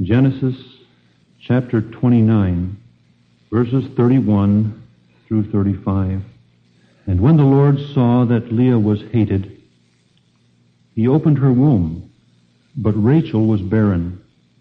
Genesis chapter 29, verses 31 through 35. And when the Lord saw that Leah was hated, he opened her womb, but Rachel was barren.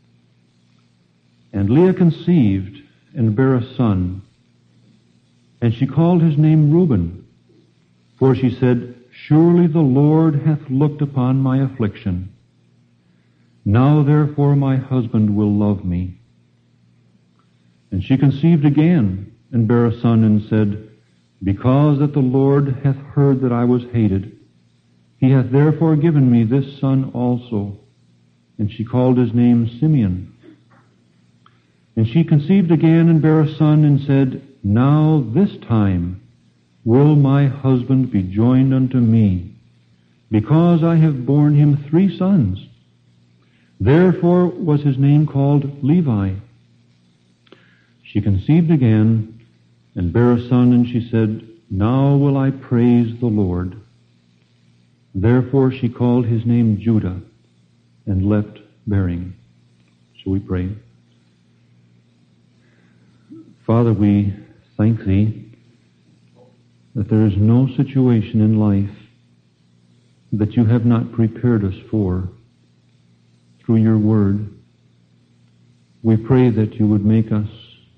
And Leah conceived and bare a son, and she called his name Reuben, for she said, Surely the Lord hath looked upon my affliction. Now therefore my husband will love me. And she conceived again, and bare a son, and said, Because that the Lord hath heard that I was hated, he hath therefore given me this son also. And she called his name Simeon. And she conceived again, and bare a son, and said, Now this time will my husband be joined unto me, because I have borne him 3 sons. Therefore was his name called Levi. She conceived again, and bare a son, and she said, Now will I praise the Lord. Therefore she called his name Judah, and left bearing. Shall we pray? Father, we thank Thee that there is no situation in life that You have not prepared us for through Your Word. We pray that You would make us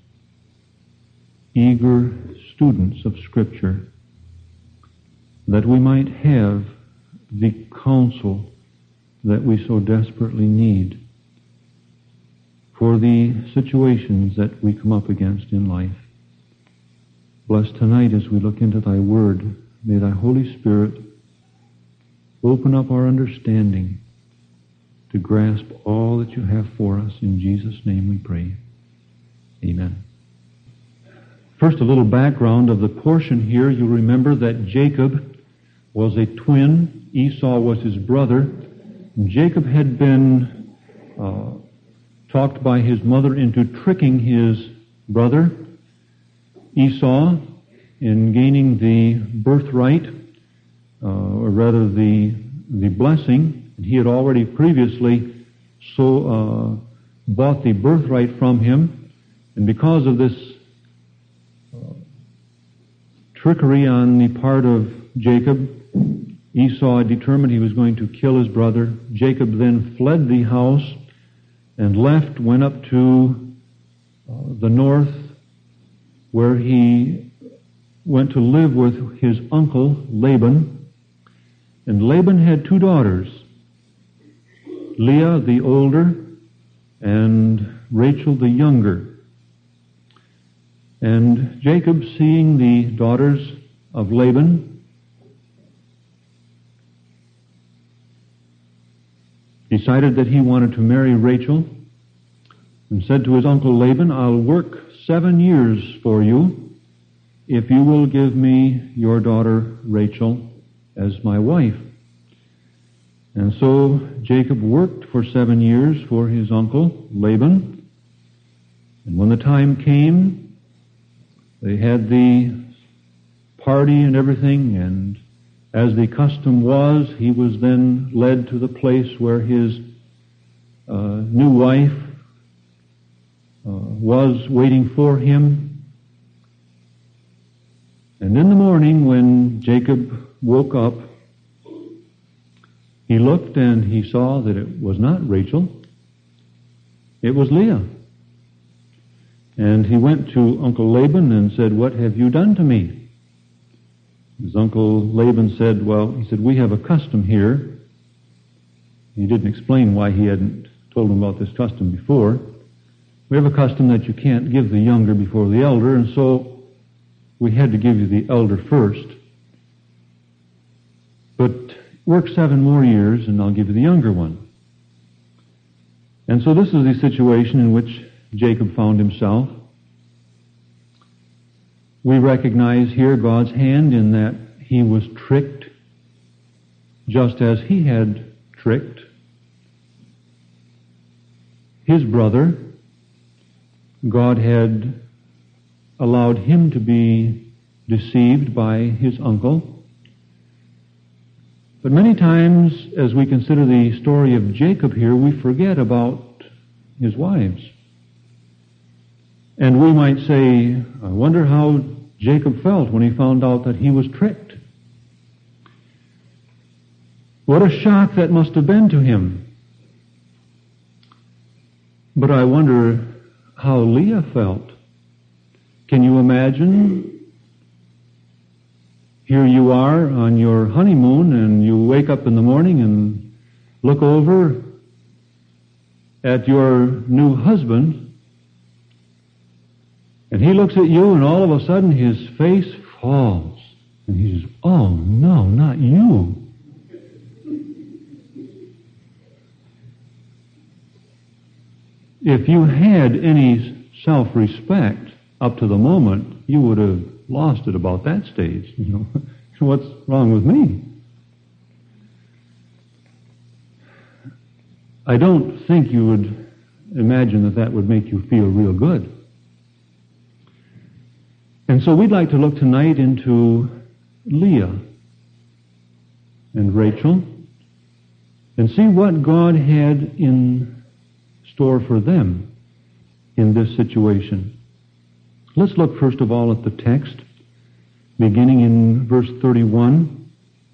eager students of Scripture, that we might have the counsel that we so desperately need for the situations that we come up against in life. Bless tonight as we look into Thy Word. May Thy Holy Spirit open up our understanding to grasp all that You have for us. In Jesus' name we pray. Amen. First, a little background of the portion here. You'll remember that Jacob was a twin. Esau was his brother. And Jacob had been talked by his mother into tricking his brother Esau in gaining the birthright, or rather the blessing. He had already previously bought the birthright from him, and because of this trickery on the part of Jacob, Esau had determined he was going to kill his brother. Jacob then fled the house and went up to the north, where he went to live with his uncle Laban. And Laban had 2 daughters, Leah the older and Rachel the younger. And Jacob, seeing the daughters of Laban, decided that he wanted to marry Rachel, and said to his uncle Laban, I'll work 7 years for you if you will give me your daughter Rachel as my wife. And so Jacob worked for 7 years for his uncle Laban. And when the time came, they had the party and everything, and as the custom was, he was then led to the place where his new wife was waiting for him. And in the morning, when Jacob woke up, he looked and he saw that it was not Rachel, it was Leah. And he went to Uncle Laban and said, What have you done to me? His uncle Laban said, we have a custom here. He didn't explain why he hadn't told him about this custom before. We have a custom that you can't give the younger before the elder, and so we had to give you the elder first. But work 7 more years and I'll give you the younger one. And so this is the situation in which Jacob found himself. We recognize here God's hand in that he was tricked just as he had tricked his brother. God had allowed him to be deceived by his uncle. But many times, as we consider the story of Jacob here, we forget about his wives. And we might say, I wonder how Jacob felt when he found out that he was tricked. What a shock that must have been to him. But I wonder how Leah felt. Can you imagine? Here you are on your honeymoon, and you wake up in the morning and look over at your new husband, and he looks at you, and all of a sudden his face falls, and he says, "Oh no, not you." If you had any self-respect up to the moment, you would have lost it about that stage. What's wrong with me? I don't think you would imagine that would make you feel real good. And so we'd like to look tonight into Leah and Rachel and see what God had in store for them in this situation. Let's look first of all at the text, beginning in verse 31.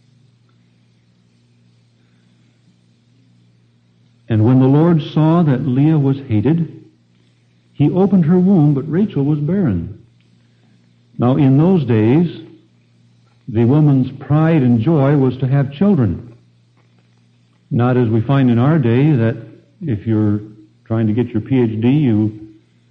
And when the Lord saw that Leah was hated, he opened her womb, but Rachel was barren. Now in those days, the woman's pride and joy was to have children. Not as we find in our day that if you're trying to get your PhD, you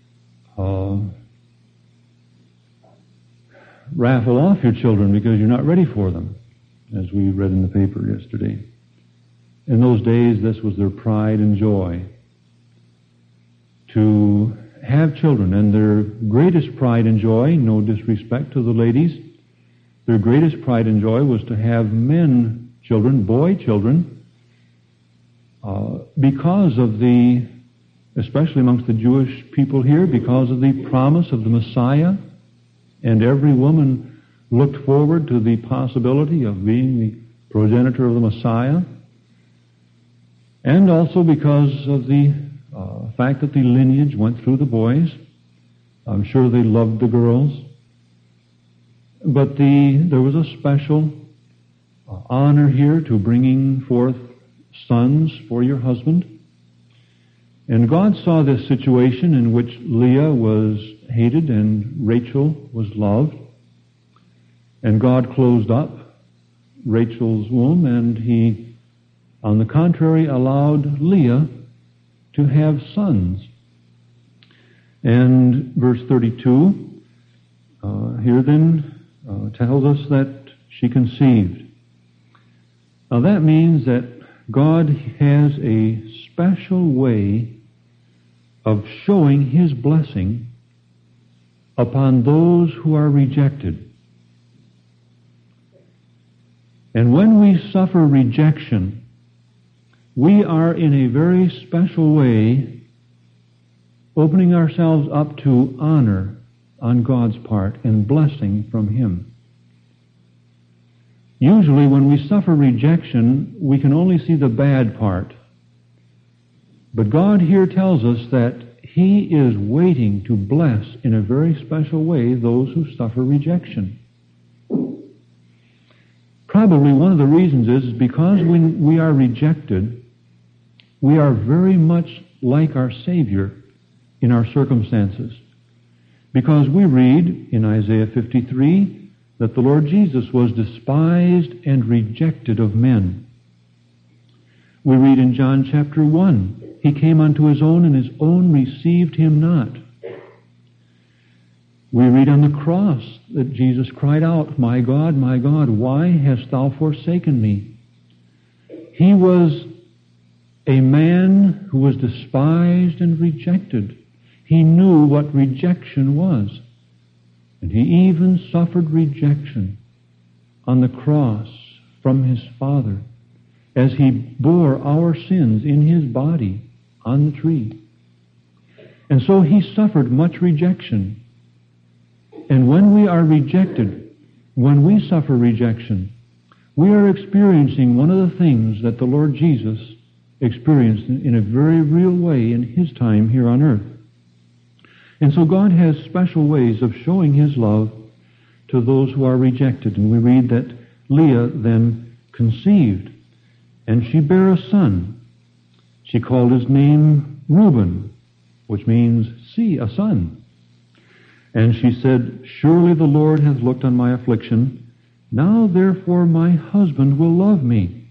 raffle off your children because you're not ready for them, as we read in the paper yesterday. In those days, this was their pride and joy, to have children. And their greatest pride and joy, no disrespect to the ladies, their greatest pride and joy was to have men children, boy children, because of the, especially amongst the Jewish people here, because of the promise of the Messiah. And every woman looked forward to the possibility of being the progenitor of the Messiah. And also because of the fact that the lineage went through the boys. I'm sure they loved the girls. But there was a special honor here to bringing forth sons for your husband. And God saw this situation in which Leah was hated and Rachel was loved. And God closed up Rachel's womb, and he, on the contrary, allowed Leah to have sons. And verse 32 here then tells us that she conceived. Now that means that God has a special way of showing his blessing upon those who are rejected. And when we suffer rejection, we are in a very special way opening ourselves up to honor on God's part and blessing from him. Usually when we suffer rejection, we can only see the bad part. But God here tells us that he is waiting to bless in a very special way those who suffer rejection. Probably one of the reasons is because when we are rejected, we are very much like our Savior in our circumstances. Because we read in Isaiah 53 that the Lord Jesus was despised and rejected of men. We read in John chapter 1, he came unto his own, and his own received him not. We read on the cross that Jesus cried out, my God, why hast thou forsaken me? He was a man who was despised and rejected. He knew what rejection was. And he even suffered rejection on the cross from his Father as he bore our sins in his body on the tree. And so he suffered much rejection. And when we are rejected, when we suffer rejection, we are experiencing one of the things that the Lord Jesus experienced in a very real way in his time here on earth. And so God has special ways of showing his love to those who are rejected. And we read that Leah then conceived, and she bare a son. She called his name Reuben, which means, see, a son. And she said, surely the Lord hath looked on my affliction. Now therefore my husband will love me.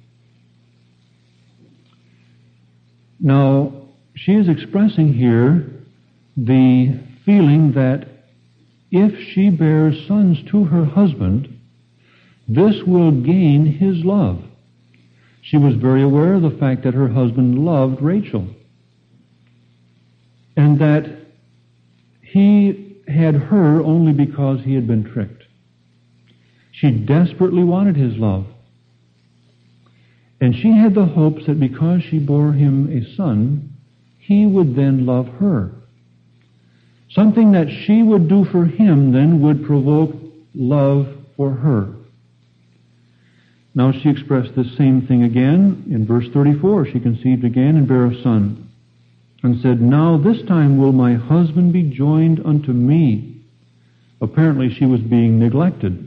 Now, she is expressing here the feeling that if she bears sons to her husband, this will gain his love. She was very aware of the fact that her husband loved Rachel, and that he had her only because he had been tricked. She desperately wanted his love. And she had the hopes that because she bore him a son, he would then love her. Something that she would do for him then would provoke love for her. Now she expressed the same thing again in verse 34. She conceived again and bare a son, and said, now this time will my husband be joined unto me. Apparently she was being neglected.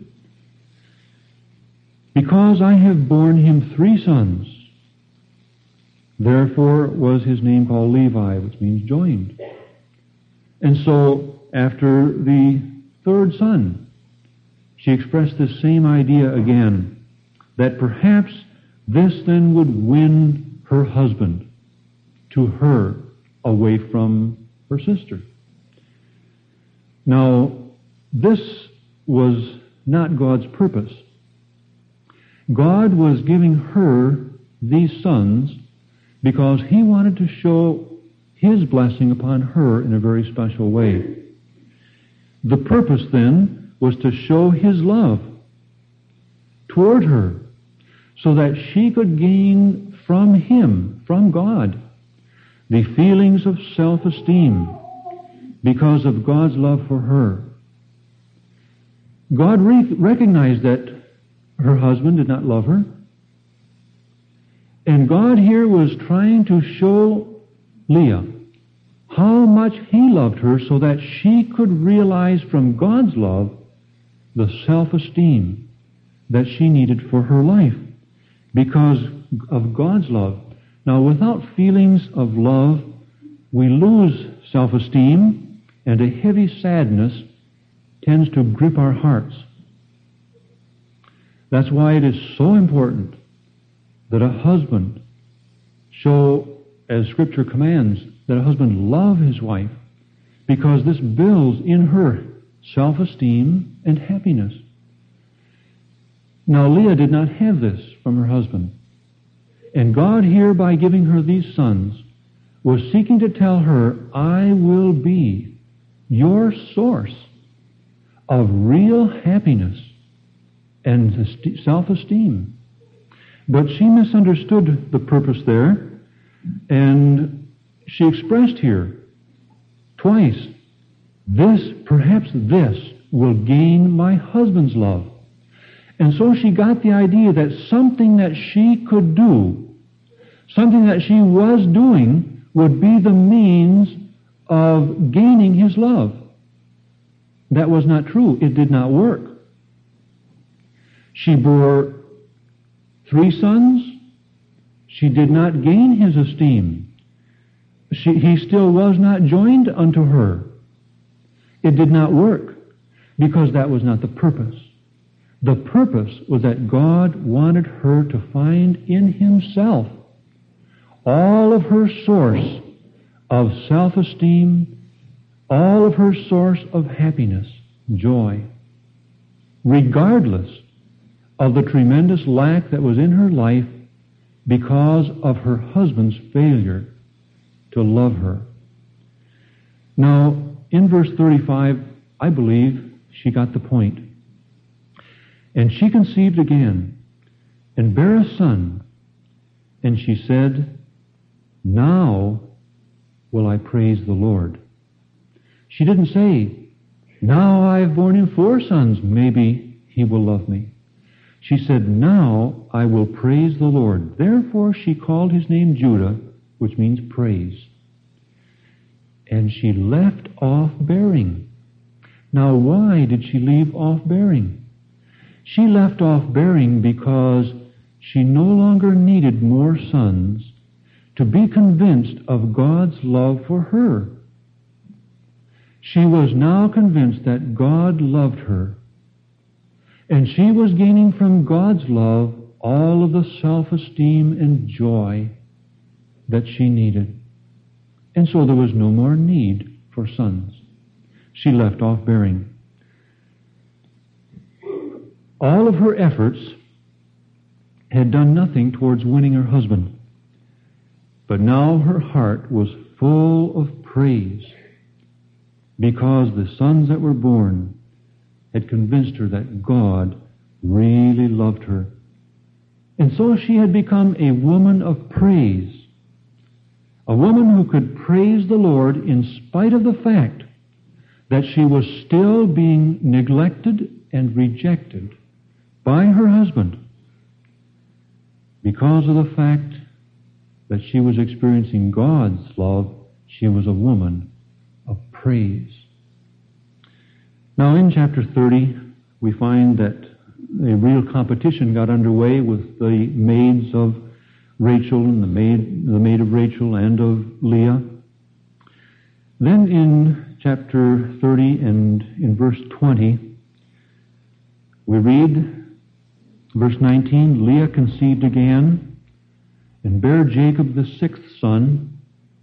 Because I have borne him 3 sons, therefore was his name called Levi, which means joined. And so, after the 3rd son, she expressed this same idea again, that perhaps this then would win her husband to her away from her sister. Now, this was not God's purpose. God was giving her these sons because he wanted to show his blessing upon her in a very special way. The purpose then was to show his love toward her so that she could gain from him, from God, the feelings of self-esteem because of God's love for her. God recognized that her husband did not love her. And God here was trying to show Leah how much he loved her so that she could realize from God's love the self-esteem that she needed for her life because of God's love. Now, without feelings of love, we lose self-esteem, and a heavy sadness tends to grip our hearts. That's why it is so important that a husband show, as Scripture commands, that a husband love his wife, because this builds in her self-esteem and happiness. Now, Leah did not have this from her husband. And God here, by giving her these sons, was seeking to tell her, I will be your source of real happiness and self-esteem. But she misunderstood the purpose there, and she expressed here twice, perhaps this will gain my husband's love. And so she got the idea that something that she could do, something that she was doing, would be the means of gaining his love. That was not true. It did not work. She bore 3 sons. She did not gain his esteem. He still was not joined unto her. It did not work because that was not the purpose. The purpose was that God wanted her to find in himself all of her source of self-esteem, all of her source of happiness, joy, regardless of the tremendous lack that was in her life because of her husband's failure to love her. Now, in verse 35, I believe she got the point. And she conceived again, and bare a son, and she said, now will I praise the Lord. She didn't say, now I've borne him 4 sons, maybe he will love me. She said, "Now I will praise the Lord." Therefore she called his name Judah, which means praise. And she left off bearing. Now why did she leave off bearing? She left off bearing because she no longer needed more sons to be convinced of God's love for her. She was now convinced that God loved her, and she was gaining from God's love all of the self-esteem and joy that she needed. And so there was no more need for sons. She left off bearing. All of her efforts had done nothing towards winning her husband. But now her heart was full of praise because the sons that were born had convinced her that God really loved her. And so she had become a woman of praise, a woman who could praise the Lord in spite of the fact that she was still being neglected and rejected by her husband because of the fact that she was experiencing God's love. She was a woman of praise. Now in chapter 30, we find that a real competition got underway with the maids of Rachel and the maid of Rachel and of Leah. Then in chapter 30 and in verse 20, we read, verse 19, Leah conceived again and bare Jacob the sixth son.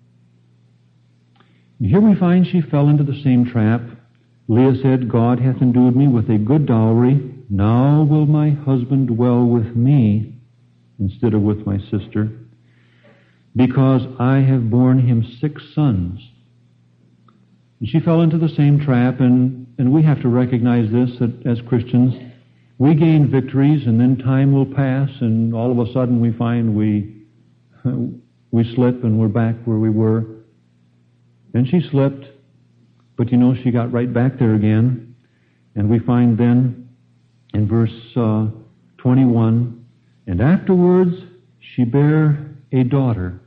And here we find she fell into the same trap. Leah said, God hath endued me with a good dowry. Now will my husband dwell with me instead of with my sister, because I have borne him 6 sons. And she fell into the same trap, and we have to recognize this, that as Christians, we gain victories, and then time will pass, and all of a sudden we find we slip and we're back where we were. And she slipped, but she got right back there again. And we find then in verse 21, and afterwards she bare a daughter,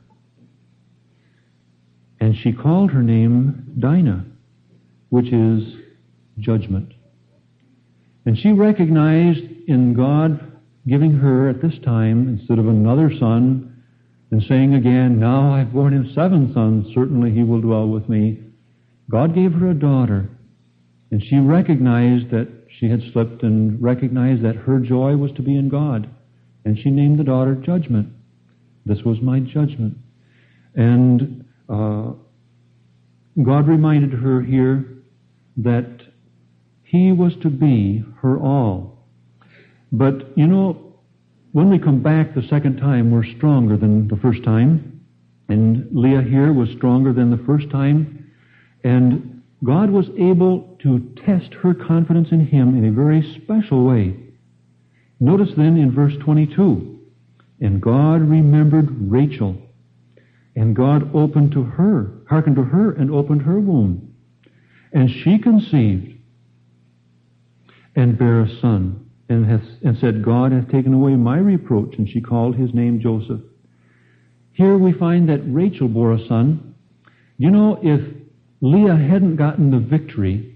and she called her name Dinah, which is judgment. And she recognized in God giving her at this time, instead of another son, and saying again, now I've borne him 7 sons, certainly he will dwell with me. God gave her a daughter, and she recognized that she had slipped and recognized that her joy was to be in God. And she named the daughter Judgment. This was my judgment. And God reminded her here that he was to be her all. But, when we come back the second time, we're stronger than the first time. And Leah here was stronger than the first time. And God was able to test her confidence in him in a very special way. Notice then in verse 22, and God remembered Rachel, and God hearkened to her, and opened her womb. And she conceived, and bare a son, and said, God hath taken away my reproach, and she called his name Joseph. Here we find that Rachel bore a son. If Leah hadn't gotten the victory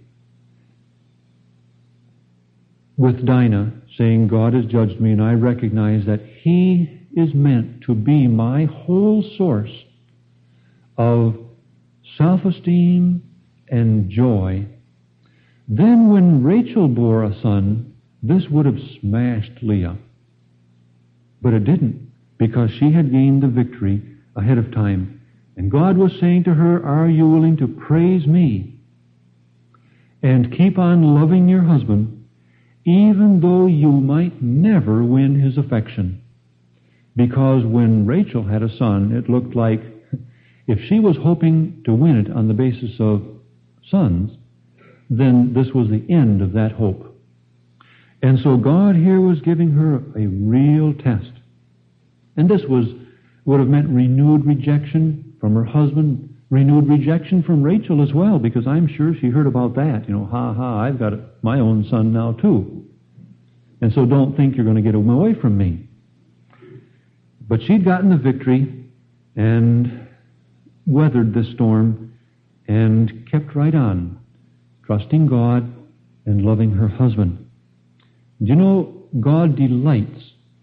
with Dinah, saying, God has judged me, and I recognize that he is meant to be my whole source of self-esteem and joy, then when Rachel bore a son, this would have smashed Leah. But it didn't, because she had gained the victory ahead of time. And God was saying to her, are you willing to praise me and keep on loving your husband, even though you might never win his affection? Because when Rachel had a son, it looked like if she was hoping to win it on the basis of sons, then this was the end of that hope. And so God here was giving her a real test. And this would have meant renewed rejection from her husband, renewed rejection from Rachel as well, because I'm sure she heard about that. I've got my own son now too. And so don't think you're going to get away from me. But she'd gotten the victory and weathered the storm and kept right on, trusting God and loving her husband. Do you know, God delights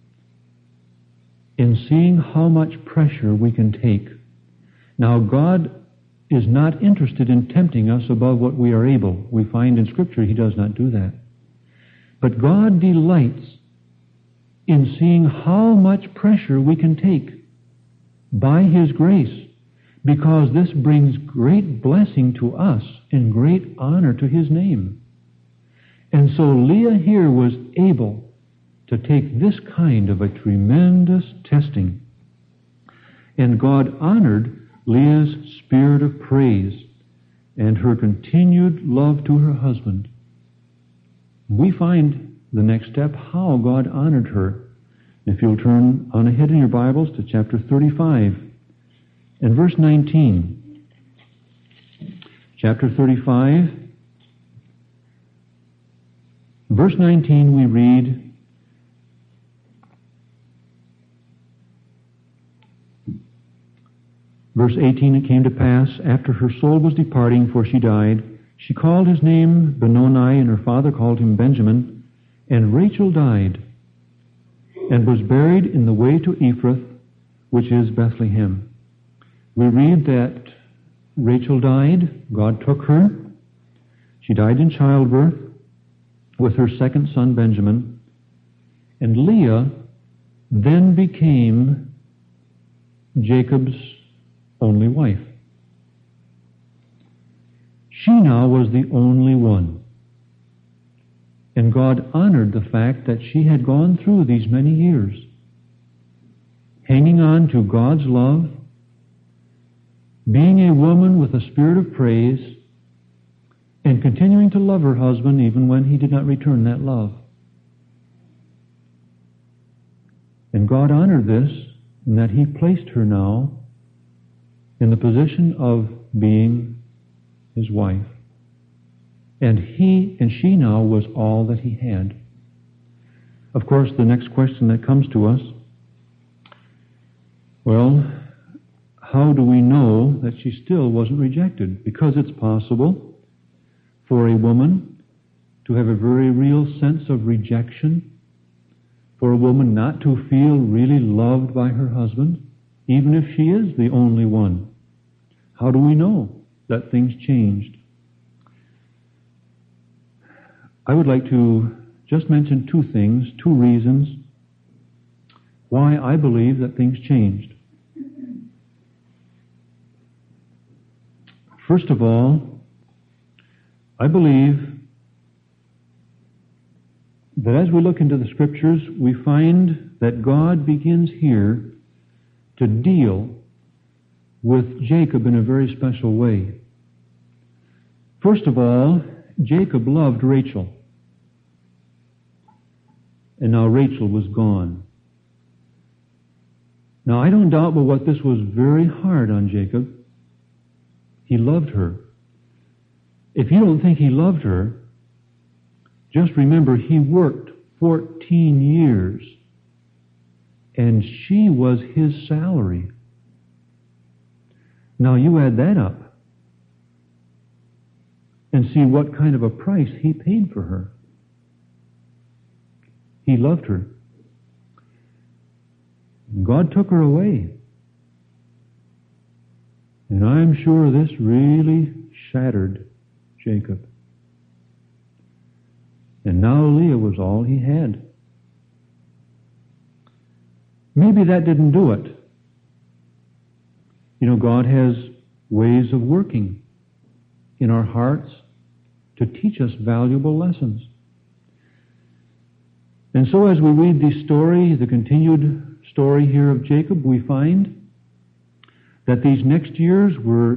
in seeing how much pressure we can take. Now, God is not interested in tempting us above what we are able. We find in Scripture He does not do that. But God delights in seeing how much pressure we can take by His grace, because this brings great blessing to us and great honor to His name. And so Leah here was able to take this kind of a tremendous testing. And God honored Leah's spirit of praise and her continued love to her husband. We find the next step, how God honored her. If you'll turn on ahead in your Bibles to chapter 35 and verse 19. Chapter 35, verse 19, we read, verse 18, it came to pass, after her soul was departing, for she died, she called his name Benoni, and her father called him Benjamin. And Rachel died, and was buried in the way to Ephrath, which is Bethlehem. We read that Rachel died, God took her. She died in childbirth with her second son Benjamin. And Leah then became Jacob's only wife. She now was the only one. And God honored the fact that she had gone through these many years, hanging on to God's love, being a woman with a spirit of praise, and continuing to love her husband even when he did not return that love. And God honored this in that He placed her now in the position of being His wife. And she now was all that He had. Of course, the next question that comes to us, well, how do we know that she still wasn't rejected? Because it's possible for a woman to have a very real sense of rejection, for a woman not to feel really loved by her husband, even if she is the only one. How do we know that things changed? I would like to just mention two things, two reasons why I believe that things changed. First of all, I believe that as we look into the Scriptures, we find that God begins here to deal with Jacob in a very special way. First of all, Jacob loved Rachel. And now Rachel was gone. Now I don't doubt but what this was very hard on Jacob. He loved her. If you don't think he loved her, just remember he worked 14 years and she was his salary. Now you add that up and see what kind of a price he paid for her. He loved her. God took her away. And I'm sure this really shattered Jacob. And now Leah was all he had. Maybe that didn't do it. You know, God has ways of working in our hearts to teach us valuable lessons. And so as we read the story, the continued story here of Jacob, we find that these next years were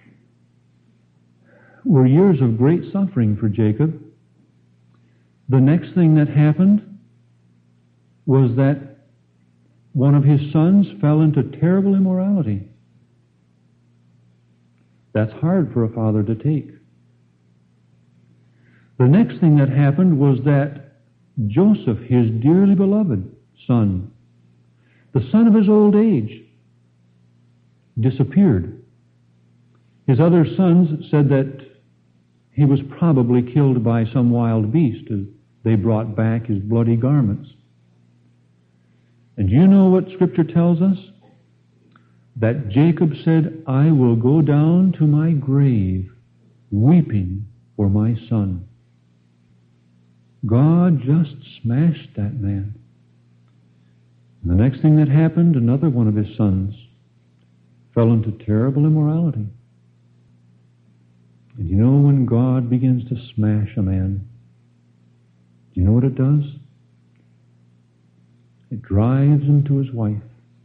years of great suffering for Jacob. The next thing that happened was that one of his sons fell into terrible immorality. That's hard for a father to take. The next thing that happened was that Joseph, his dearly beloved son, the son of his old age, disappeared. His other sons said that he was probably killed by some wild beast as they brought back his bloody garments. And you know what Scripture tells us? That Jacob said, I will go down to my grave weeping for my son. God just smashed that man. And the next thing that happened, another one of his sons fell into terrible immorality. And you know when God begins to smash a man, do you know what it does? It drives him to his wife.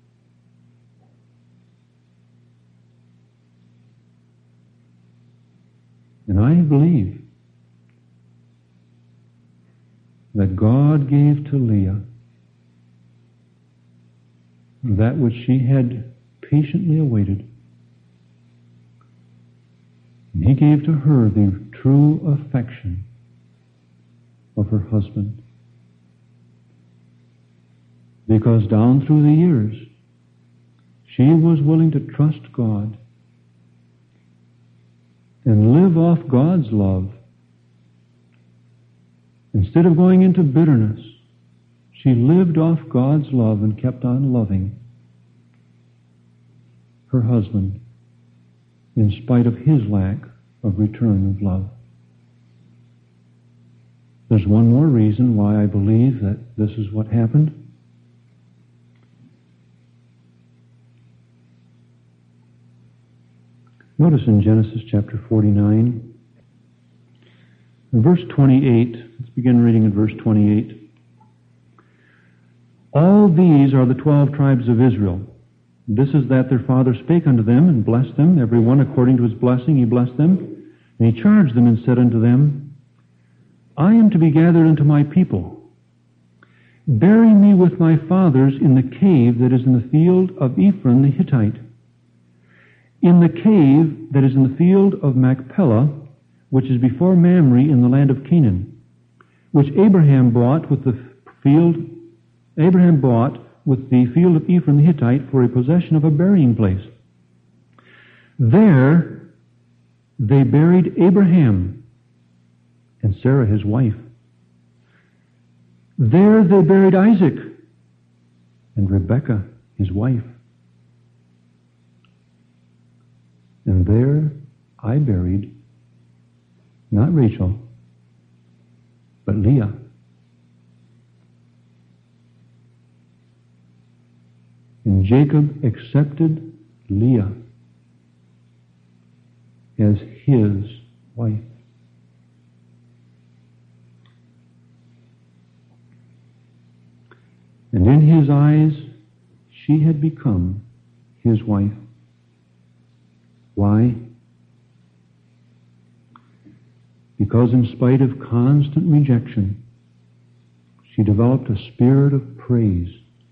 And I believe that God gave to Leah that which she had patiently awaited. And He gave to her the true affection of her husband. Because down through the years, she was willing to trust God and live off God's love. Instead of going into bitterness, she lived off God's love and kept on loving her husband in spite of his lack of return of love. There's one more reason why I believe that this is what happened. Notice in Genesis chapter 49, in verse 28, let's begin reading in verse 28. All these are the 12 tribes of Israel. This is that their father spake unto them and blessed them, every one according to his blessing he blessed them. And he charged them and said unto them, I am to be gathered unto my people. Bury me with my fathers in the cave that is in the field of Ephron the Hittite, in the cave that is in the field of Machpelah, which is before Mamre in the land of Canaan, which Abraham bought with the field of Ephron the Hittite for a possession of a burying place. There they buried Abraham and Sarah his wife. There they buried Isaac and Rebekah his wife. And there I buried not Rachel, but Leah. And Jacob accepted Leah as his wife. And in his eyes, she had become his wife. Why? Because in spite of constant rejection, she developed a spirit of praise.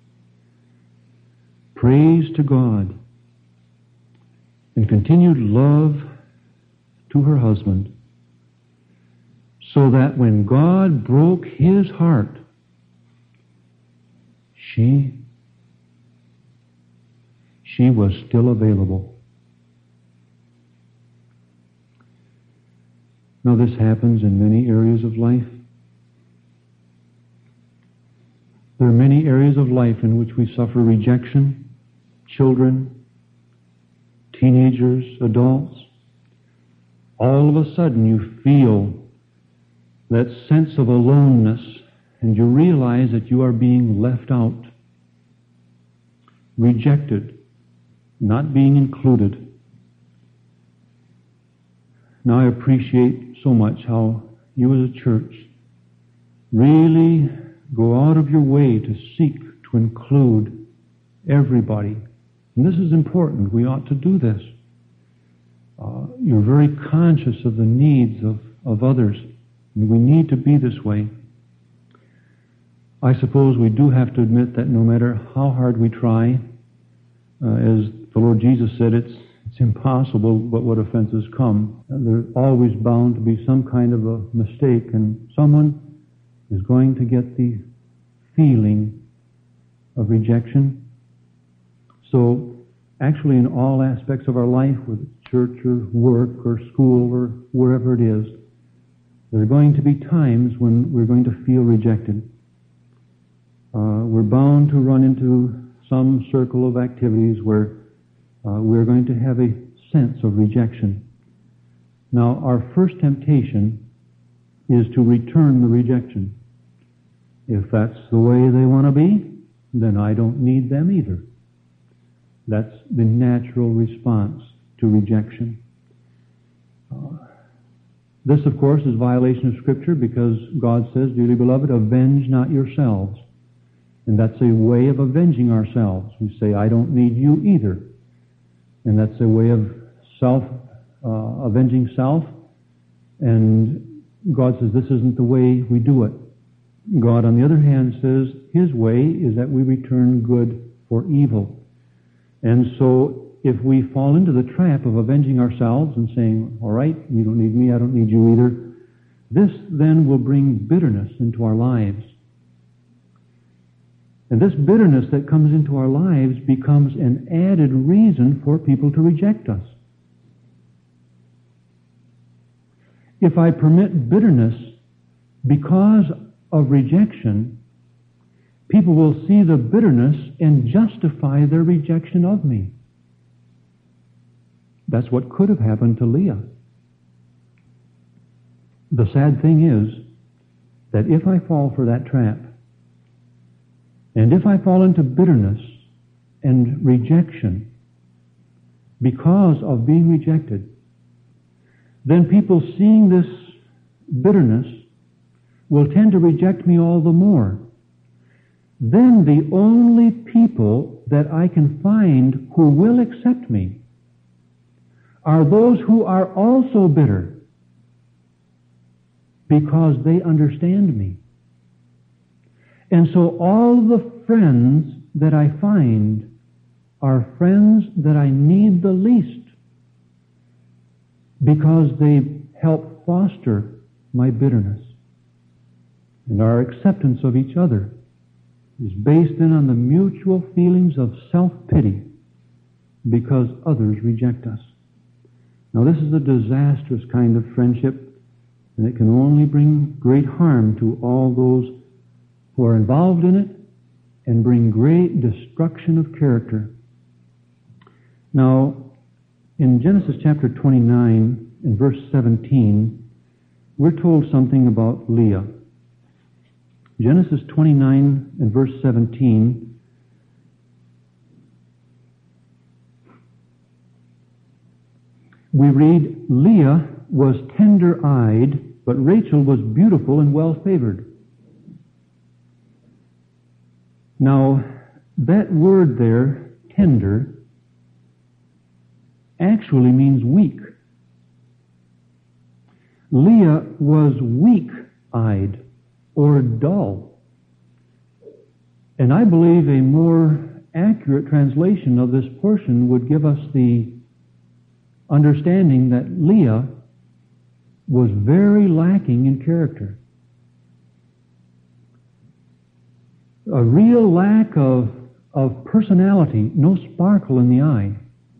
Praise to God and continued love to her husband, so that when God broke his heart, she was still available. Now, this happens in many areas of life. There are many areas of life in which we suffer rejection. Children, teenagers, adults. All of a sudden you feel that sense of aloneness, and you realize that you are being left out, rejected, not being included. Now I appreciate so much how you as a church really go out of your way to seek to include everybody. And this is important. We ought to do this. You're very conscious of the needs of others. And we need to be this way. I suppose we do have to admit that no matter how hard we try, as the Lord Jesus said, it's impossible, but what offenses come. There's always bound to be some kind of a mistake, and someone is going to get the feeling of rejection. So, actually in all aspects of our life, whether it's church or work or school or wherever it is, there are going to be times when we're going to feel rejected. We're bound to run into some circle of activities where we're going to have a sense of rejection. Now, our first temptation is to return the rejection. If that's the way they want to be, then I don't need them either. That's the natural response to rejection. This, of course, is violation of Scripture because God says, dearly beloved, avenge not yourselves. And that's a way of avenging ourselves. We say, I don't need you either. And that's a way of avenging self. And God says, this isn't the way we do it. God, on the other hand, says His way is that we return good for evil. And so, if we fall into the trap of avenging ourselves and saying, all right, you don't need me, I don't need you either, this then will bring bitterness into our lives. And this bitterness that comes into our lives becomes an added reason for people to reject us. If I permit bitterness because of rejection, people will see the bitterness and justify their rejection of me. That's what could have happened to Leah. The sad thing is that if I fall for that trap, and if I fall into bitterness and rejection because of being rejected, then people seeing this bitterness will tend to reject me all the more. Then the only people that I can find who will accept me are those who are also bitter because they understand me. And so all the friends that I find are friends that I need the least because they help foster my bitterness. And our acceptance of each other is based in on the mutual feelings of self-pity because others reject us. Now, this is a disastrous kind of friendship, and it can only bring great harm to all those who are involved in it and bring great destruction of character. Now, in Genesis chapter 29 and verse 17, we're told something about Leah. Genesis 29 and verse 17, we read, Leah was tender-eyed, but Rachel was beautiful and well-favored. Now, that word there, tender, actually means weak. Leah was weak-eyed or dull. And I believe a more accurate translation of this portion would give us the understanding that Leah was very lacking in character. A real lack of personality, no sparkle in the eye.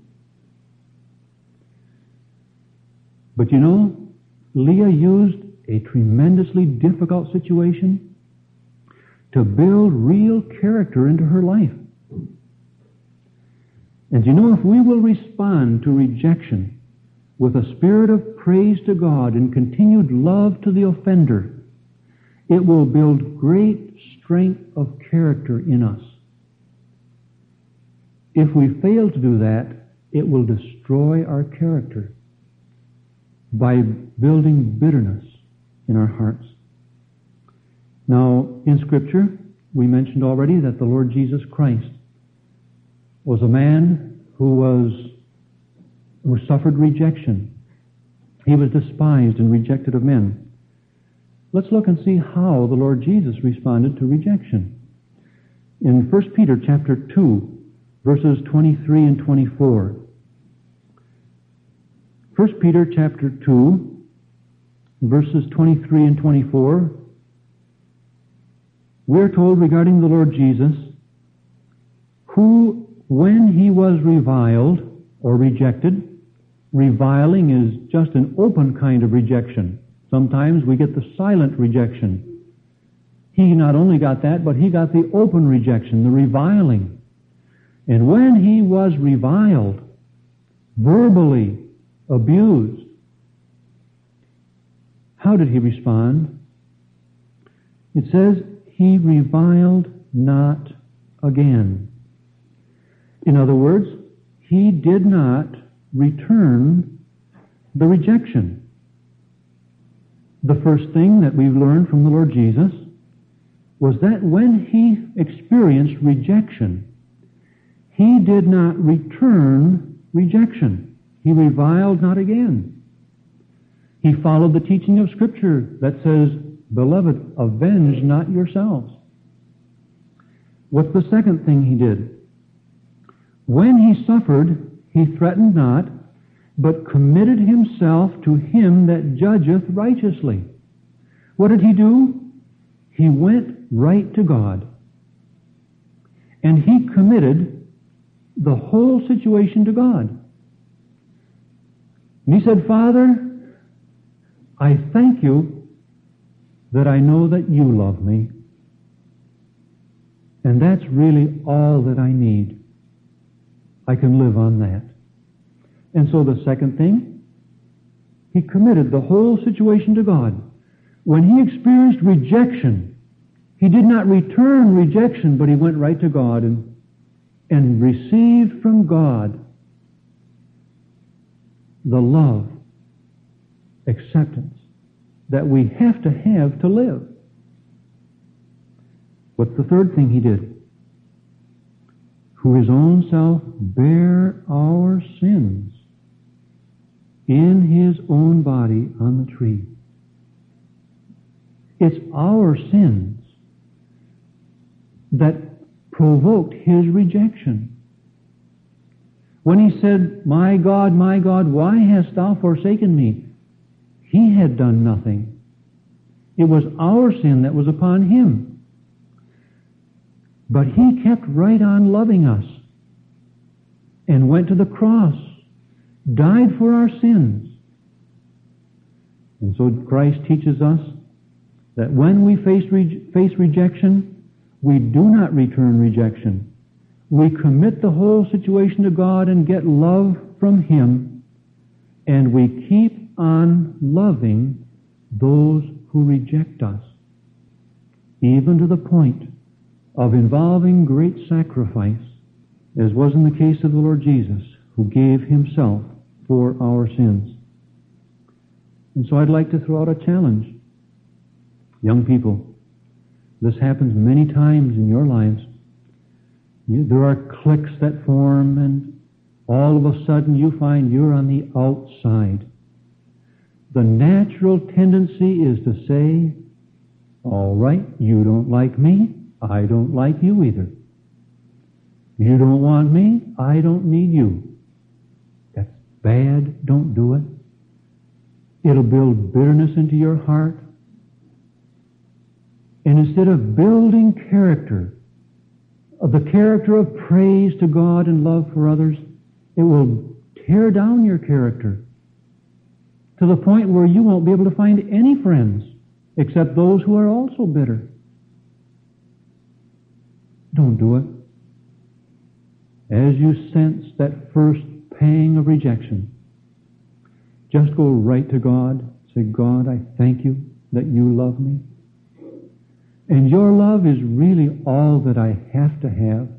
But you know, Leah used a tremendously difficult situation to build real character into her life. And you know, if we will respond to rejection with a spirit of praise to God and continued love to the offender, it will build great strength of character in us. If we fail to do that, it will destroy our character by building bitterness in our hearts. Now, in Scripture, we mentioned already that the Lord Jesus Christ was a man who suffered rejection. He was despised and rejected of men. Let's look and see how the Lord Jesus responded to rejection. In 1 Peter chapter 2, verses 23 and 24. 1 Peter chapter 2, verses 23 and 24, we're told regarding the Lord Jesus, who, when he was reviled or rejected, reviling is just an open kind of rejection. Sometimes we get the silent rejection. He not only got that, but he got the open rejection, the reviling. And when he was reviled, verbally abused, how did he respond? It says, he reviled not again. In other words, he did not return the rejection. The first thing that we've learned from the Lord Jesus was that when he experienced rejection, he did not return rejection. He reviled not again. He followed the teaching of Scripture that says, "Beloved, avenge not yourselves." What's the second thing he did? When he suffered, he threatened not, but committed himself to him that judgeth righteously. What did he do? He went right to God. And he committed the whole situation to God. And he said, "Father, I thank you that I know that you love me. And that's really all that I need. I can live on that." And so the second thing, he committed the whole situation to God. When he experienced rejection, he did not return rejection, but he went right to God and received from God the love, acceptance that we have to live. What's the third thing he did? Who his own self bare our sins in his own body on the tree. It's our sins that provoked his rejection. When he said, my God, why hast thou forsaken me?" He had done nothing. It was our sin that was upon him. But he kept right on loving us and went to the cross, died for our sins. And so Christ teaches us that when we face rejection, we do not return rejection. We commit the whole situation to God and get love from him, and we keep on loving those who reject us, even to the point of involving great sacrifice, as was in the case of the Lord Jesus, who gave himself for our sins. And so I'd like to throw out a challenge. Young people, this happens many times in your lives. There are cliques that form, and all of a sudden you find you're on the outside. The natural tendency is to say, all right, you don't like me, I don't like you either. You don't want me, I don't need you. That's bad, don't do it. It'll build bitterness into your heart. And instead of building character, the character of praise to God and love for others, it will tear down your character to the point where you won't be able to find any friends except those who are also bitter. Don't do it. As you sense that first pang of rejection, just go right to God. Say, God, I thank you that you love me. And your love is really all that I have to have.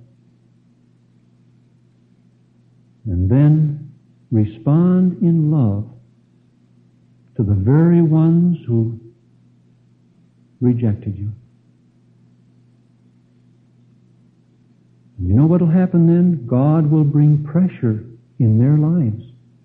And then respond in love to the very ones who rejected you. You know what will happen then? God will bring pressure in their lives.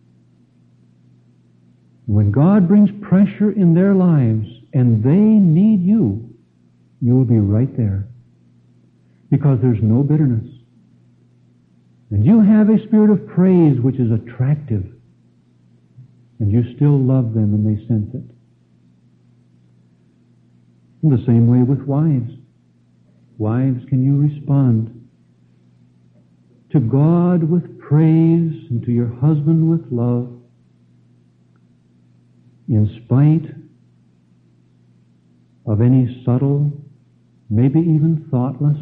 When God brings pressure in their lives and they need you, you will be right there. Because there's no bitterness. And you have a spirit of praise which is attractive. And you still love them and they sense it. In the same way with wives. Wives, can you respond to God with praise and to your husband with love, in spite of any subtle, maybe even thoughtless,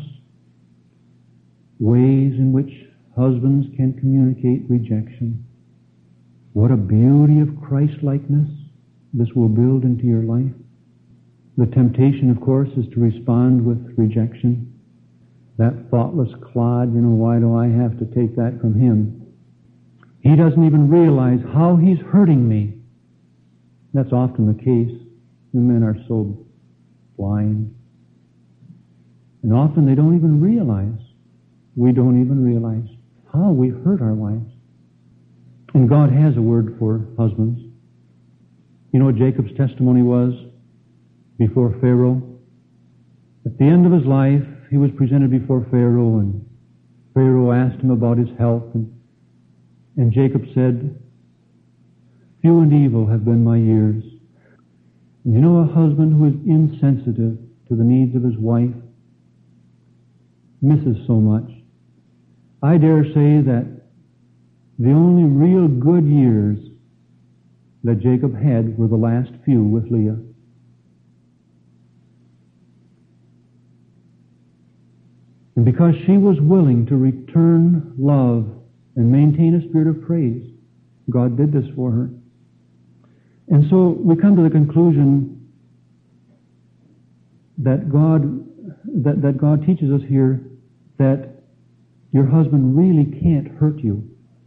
ways in which husbands can communicate rejection? What a beauty of Christ-likeness this will build into your life. The temptation, of course, is to respond with rejection. That thoughtless clod, why do I have to take that from him? He doesn't even realize how he's hurting me. That's often the case. You men are so blind. And often they don't even realize, we don't even realize how we hurt our wives. And God has a word for husbands. You know what Jacob's testimony was before Pharaoh? At the end of his life, he was presented before Pharaoh, and Pharaoh asked him about his health, and Jacob said, "Few and evil have been my years." And you know, a husband who is insensitive to the needs of his wife misses so much. I dare say that the only real good years that Jacob had were the last few with Leah. And because she was willing to return love and maintain a spirit of praise, God did this for her. And so we come to the conclusion that God teaches us here that your husband really can't hurt you.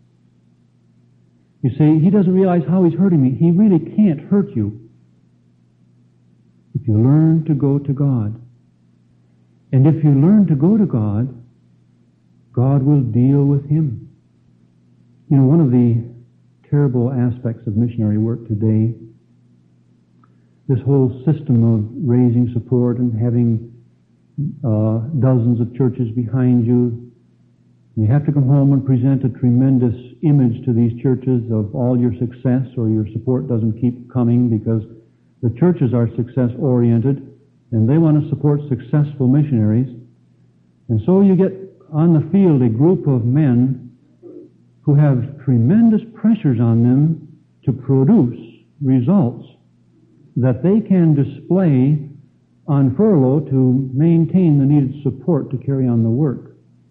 You say, he doesn't realize how he's hurting me. He really can't hurt you if you learn to go to God. And if you learn to go to God, God will deal with him. You know, one of the terrible aspects of missionary work today, this whole system of raising support and having dozens of churches behind you. You have to come home and present a tremendous image to these churches of all your success, or your support doesn't keep coming, because the churches are success-oriented and they want to support successful missionaries. And so you get on the field a group of men who have tremendous pressures on them to produce results that they can display on furlough to maintain the needed support to carry on the work.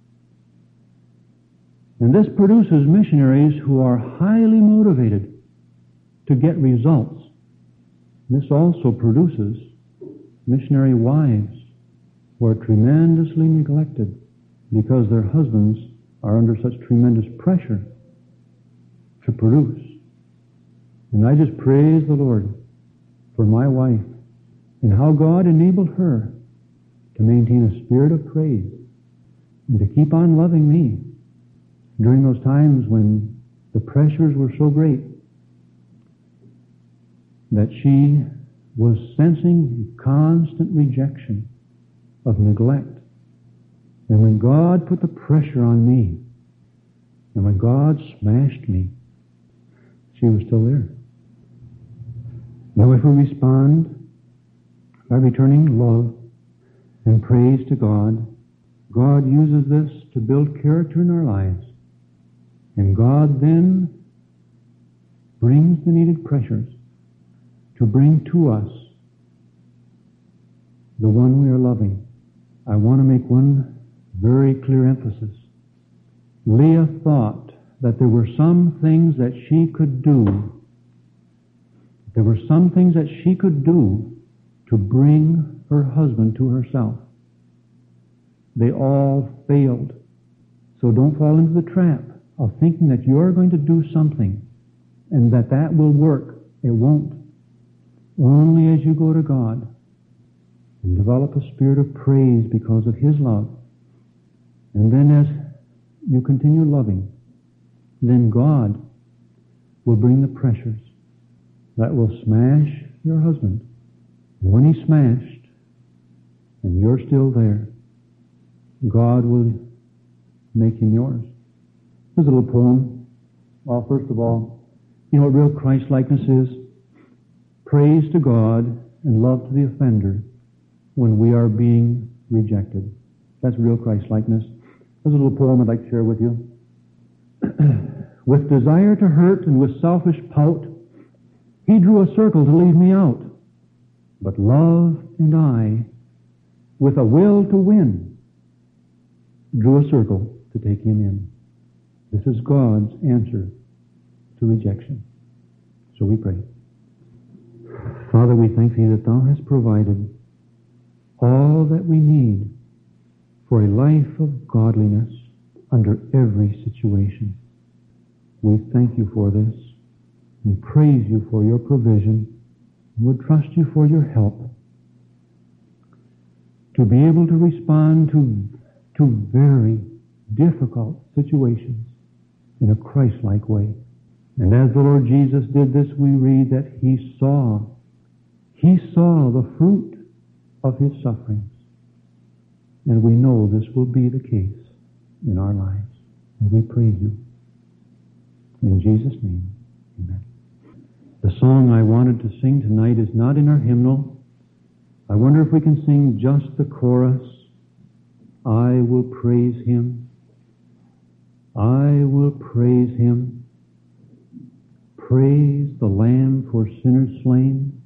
And this produces missionaries who are highly motivated to get results. This also produces missionary wives who are tremendously neglected because their husbands are under such tremendous pressure to produce. And I just praise the Lord for my wife and how God enabled her to maintain a spirit of praise and to keep on loving me during those times when the pressures were so great that she was sensing constant rejection of neglect. And when God put the pressure on me, and when God smashed me, she was still there. Now if we respond by returning love and praise to God, God uses this to build character in our lives. And God then brings the needed pressures to bring to us the one we are loving. I want to make one very clear emphasis. Leah thought that there were some things that she could do. There were some things that she could do to bring her husband to herself. They all failed. So don't fall into the trap of thinking that you're going to do something and that will work. It won't. Only as you go to God and develop a spirit of praise because of His love, and then as you continue loving, then God will bring the pressures that will smash your husband. And when he's smashed and you're still there, God will make him yours. Here's a little poem. Well, first of all, you know what real Christ-likeness is? Praise to God and love to the offender when we are being rejected. That's real Christ-likeness. There's a little poem I'd like to share with you. With desire to hurt and with selfish pout, he drew a circle to leave me out. But love and I, with a will to win, drew a circle to take him in. This is God's answer to rejection. So we pray. Father, we thank thee that thou hast provided all that we need for a life of godliness under every situation. We thank you for this. We praise you for your provision. We would trust you for your help to be able to respond to very difficult situations in a Christ-like way. And as the Lord Jesus did this, we read that he saw the fruit of his sufferings. And we know this will be the case in our lives. And we praise you. In Jesus' name, amen. The song I wanted to sing tonight is not in our hymnal. I wonder if we can sing just the chorus. I will praise him. I will praise him. Praise the Lamb for sinners slain.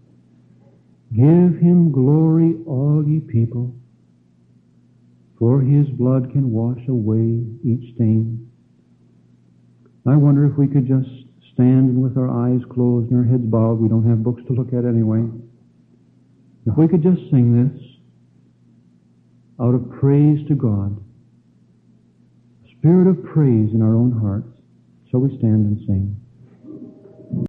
Give him glory, all ye people, for his blood can wash away each stain. I wonder if we could just stand and with our eyes closed and our heads bowed. We don't have books to look at anyway. If we could just sing this out of praise to God, spirit of praise in our own hearts. So we stand and sing.